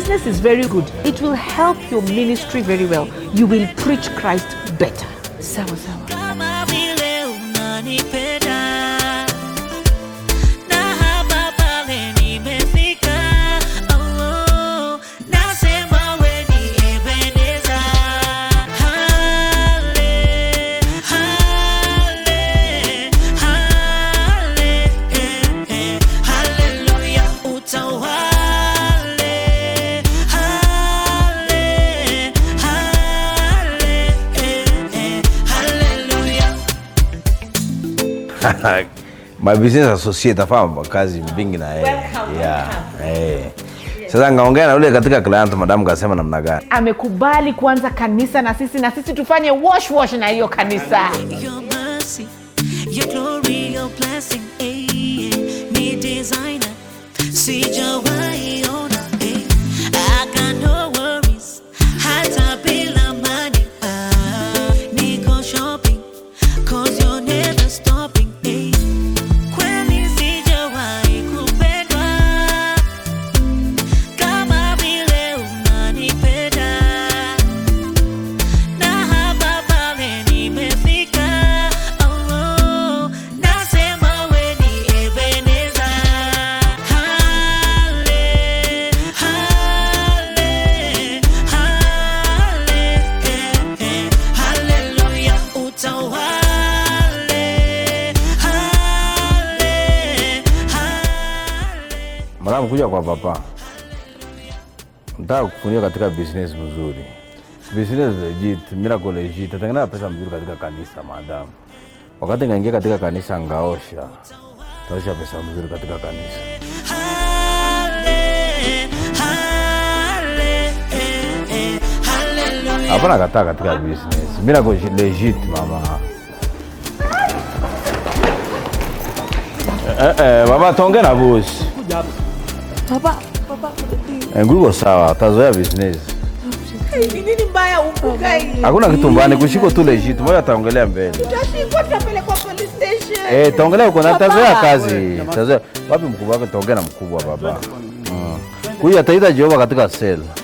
business is very good. It will help your ministry very well. You will preach Christ better. Sawa sawa. My business associate afanya kazi mbingi na yeye. Sasa ngaongea na yule katika client madam kasema namna gani? Amekubali kuanza kanisa na sisi tufanye wash na hiyo kanisa. Your mercy, your glory, your blessing, me designer, sijawahi ona, I got no worries, hata bila money, niko shopping, cause you're never stopping, kweli sijawahi kupendwa, kama vile unanipenda, na hapa pale nimefika, nasema we ni Ebeneza, hallelujah, utawale. Madam kuja kwa papa. Nataka kukunia katika business mzuri. Business legit, miracle legit. Tatengeneza pesa mzuri katika kanisa madam. Wakati ngaingia katika kanisa ngaosha. Taosha pesa mzuri katika kanisa. Hapana kataa katika business. Miracle legit mama. Baba tonge na boss. Papa. Nguo sawa, tazoea business. Nini mbaya upuka hii? Hakuna kitu mbaya, kushiko tu legit. Moja taongelea mbele. Tutashikwa tutapelekwa police station. Taongelea uko na tazoea kazi. Tazoea. Wapi mkubwa wako taongea na mkubwa baba. Kuja ataita Jehova katika cell.